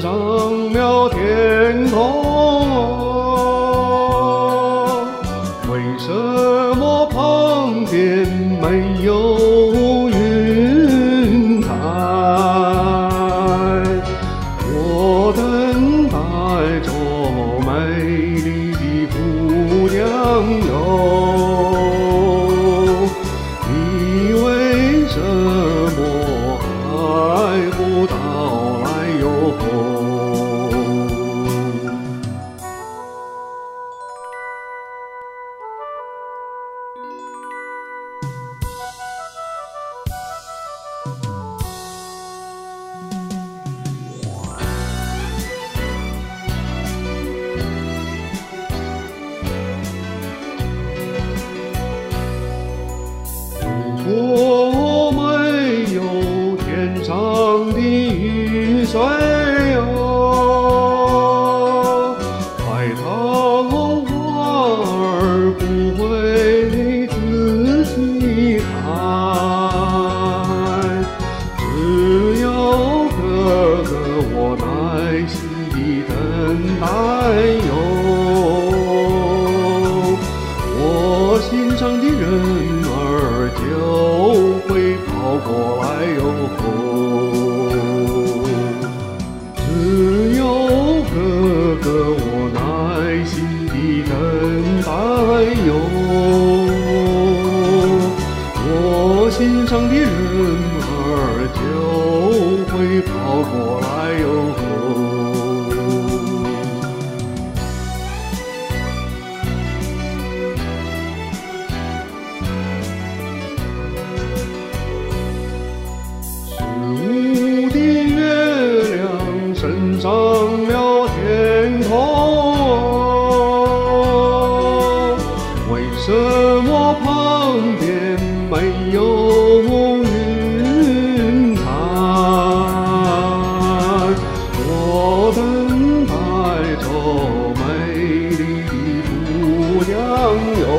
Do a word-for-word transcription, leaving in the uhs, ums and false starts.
上了天空，为什么旁边没有云彩？我等待着美丽的姑娘哟，你为什么还不到来哟？如果没有天上的雨水哦，海棠花儿不会自己开。只有哥哥我耐心地等待哟，我心上的人儿就会跑过来哟。只有哥哥我耐心地等待哟，我心上的人儿就会跑过来哟。十五的月亮升上了天空，为什么旁边没有云彩？我等待着美丽的姑娘哟，